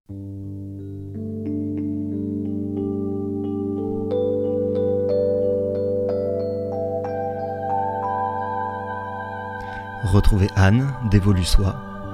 Retrouvez Anne d'Evolusoi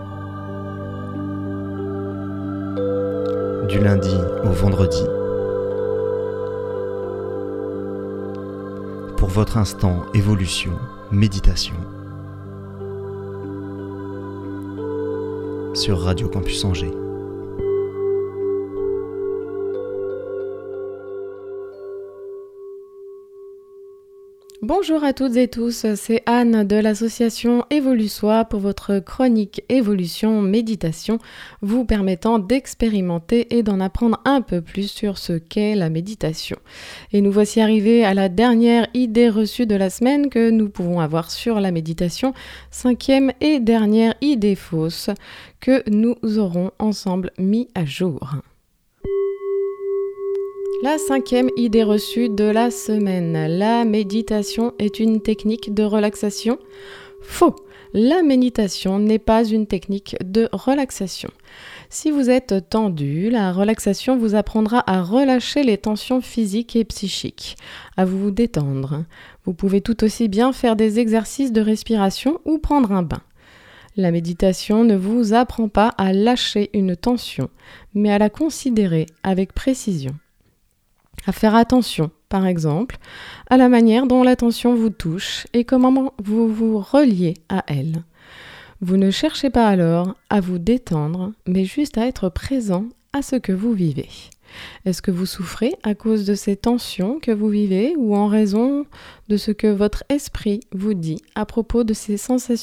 du lundi au vendredi pour votre instant évolution, méditation sur Radio Campus Angers. Bonjour à toutes et tous, c'est Anne de l'association Evolusoi pour votre chronique Évolution Méditation, vous permettant d'expérimenter et d'en apprendre un peu plus sur ce qu'est la méditation. Et nous voici arrivés à la dernière idée reçue de la semaine que nous pouvons avoir sur la méditation, 5e et dernière idée fausse que nous aurons ensemble mis à jour. La 5e idée reçue de la semaine. La méditation est une technique de relaxation. Faux! La méditation n'est pas une technique de relaxation. Si vous êtes tendu, la relaxation vous apprendra à relâcher les tensions physiques et psychiques, à vous détendre. Vous pouvez tout aussi bien faire des exercices de respiration ou prendre un bain. La méditation ne vous apprend pas à lâcher une tension, mais à la considérer avec précision. À faire attention, par exemple, à la manière dont l'attention vous touche et comment vous vous reliez à elle. Vous ne cherchez pas alors à vous détendre, mais juste à être présent à ce que vous vivez. Est-ce que vous souffrez à cause de ces tensions que vous vivez ou en raison de ce que votre esprit vous dit à propos de ces sensations ?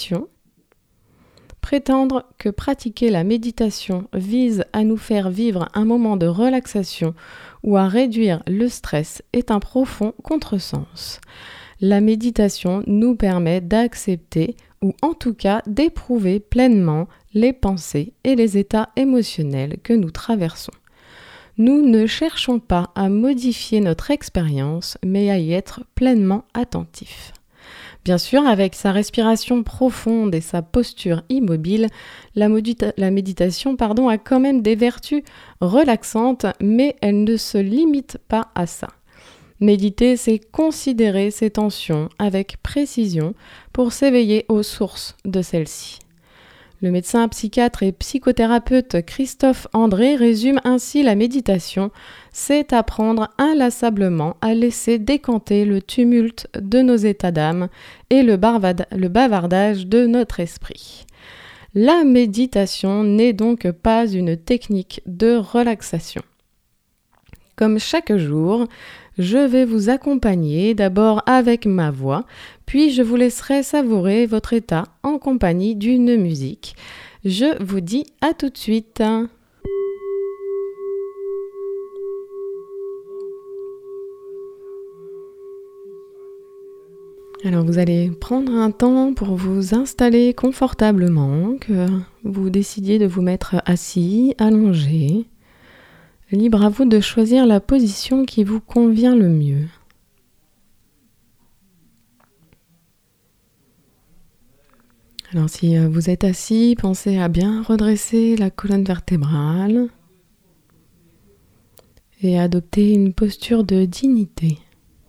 Prétendre que pratiquer la méditation vise à nous faire vivre un moment de relaxation ou à réduire le stress est un profond contresens. La méditation nous permet d'accepter ou en tout cas d'éprouver pleinement les pensées et les états émotionnels que nous traversons. Nous ne cherchons pas à modifier notre expérience, mais à y être pleinement attentifs. Bien sûr, avec sa respiration profonde et sa posture immobile, la méditation a quand même des vertus relaxantes, mais elle ne se limite pas à ça. Méditer, c'est considérer ses tensions avec précision pour s'éveiller aux sources de celles-ci. Le médecin psychiatre et psychothérapeute Christophe André résume ainsi la méditation, c'est apprendre inlassablement à laisser décanter le tumulte de nos états d'âme et le bavardage de notre esprit. La méditation n'est donc pas une technique de relaxation. Comme chaque jour, je vais vous accompagner d'abord avec ma voix, puis je vous laisserai savourer votre état en compagnie d'une musique. Je vous dis à tout de suite. Alors vous allez prendre un temps pour vous installer confortablement, que vous décidiez de vous mettre assis, allongé. Libre à vous de choisir la position qui vous convient le mieux. Alors si vous êtes assis, pensez à bien redresser la colonne vertébrale et à adopter une posture de dignité.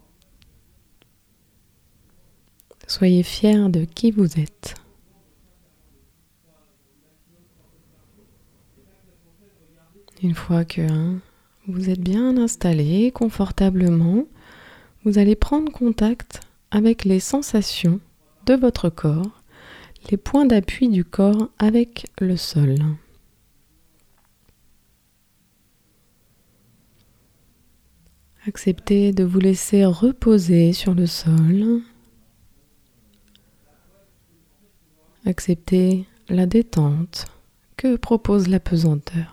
Soyez fiers de qui vous êtes. Une fois que vous êtes bien installé confortablement, vous allez prendre contact avec les sensations de votre corps, les points d'appui du corps avec le sol. Acceptez de vous laisser reposer sur le sol. Acceptez la détente que propose la pesanteur.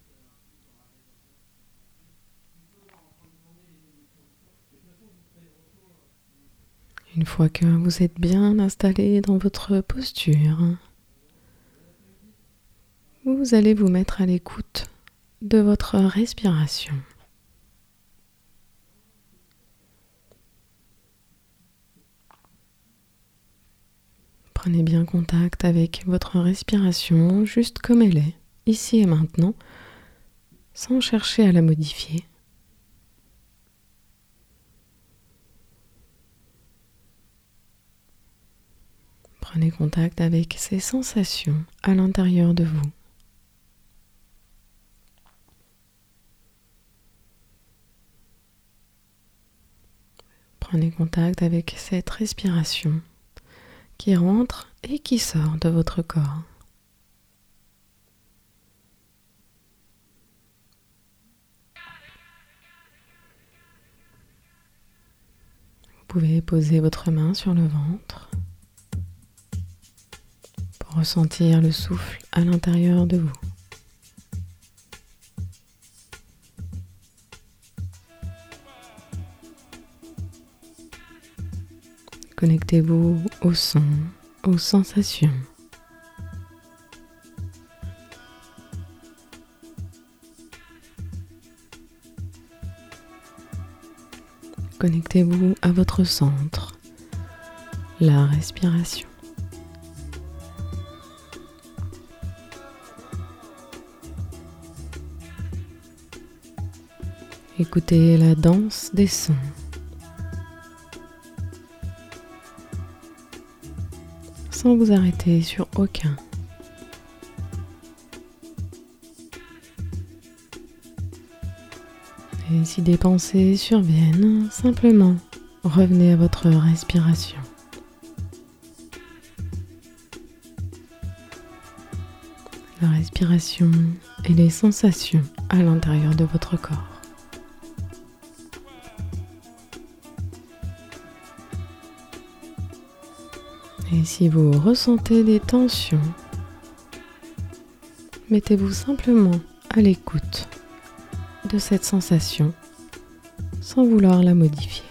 Une fois que vous êtes bien installé dans votre posture, vous allez vous mettre à l'écoute de votre respiration. Prenez bien contact avec votre respiration, juste comme elle est, ici et maintenant, sans chercher à la modifier. Prenez contact avec ces sensations à l'intérieur de vous. Prenez contact avec cette respiration qui rentre et qui sort de votre corps. Vous pouvez poser votre main sur le ventre pour ressentir le souffle à l'intérieur de vous. Connectez-vous au son, aux sensations. Connectez-vous à votre centre, la respiration. Écoutez la danse des sons. Sans vous arrêter sur aucun. Et si des pensées surviennent, simplement revenez à votre respiration. La respiration et les sensations à l'intérieur de votre corps. Et si vous ressentez des tensions, mettez-vous simplement à l'écoute de cette sensation sans vouloir la modifier.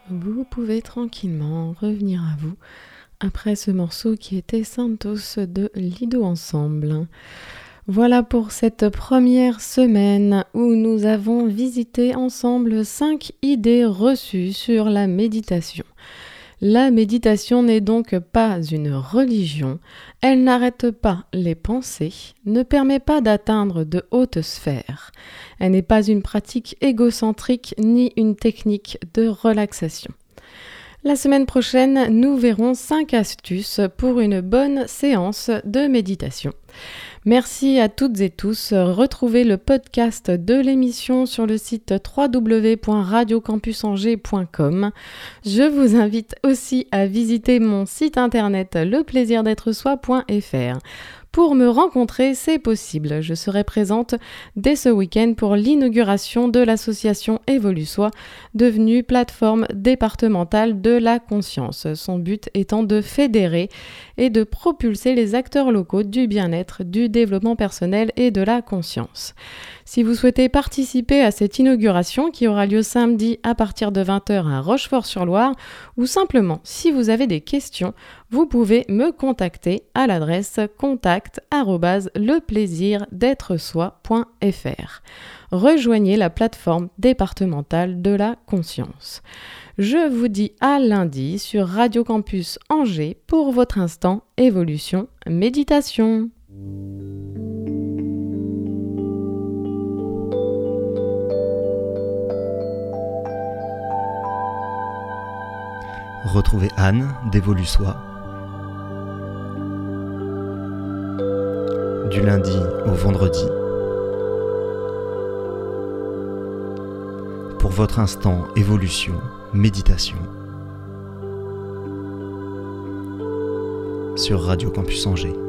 vous pouvez tranquillement revenir à vous après ce morceau qui était Santos de Lido Ensemble. Voilà pour cette première semaine où nous avons visité ensemble 5 idées reçues sur la méditation. La méditation n'est donc pas une religion, elle n'arrête pas les pensées, ne permet pas d'atteindre de hautes sphères. Elle n'est pas une pratique égocentrique ni une technique de relaxation. La semaine prochaine, nous verrons 5 astuces pour une bonne séance de méditation. Merci à toutes et tous. Retrouvez le podcast de l'émission sur le site www.radiocampusangers.com. Je vous invite aussi à visiter mon site internet leplaisirdêtre-soi.fr. Pour me rencontrer, c'est possible. Je serai présente dès ce week-end pour l'inauguration de l'association Évolue-Soi, devenue plateforme départementale de la conscience. Son but étant de fédérer et de propulser les acteurs locaux du bien-être, du développement personnel et de la conscience. Si vous souhaitez participer à cette inauguration qui aura lieu samedi à partir de 20h à Rochefort-sur-Loire, ou simplement si vous avez des questions, vous pouvez me contacter à l'adresse contact@leplaisirdêtre-soi.fr. Rejoignez la plateforme départementale de la conscience. Je vous dis à lundi sur Radio Campus Angers pour votre instant évolution méditation. Retrouvez Anne d'Évolue-Soi du lundi au vendredi pour votre instant évolution, méditation sur Radio Campus Angers.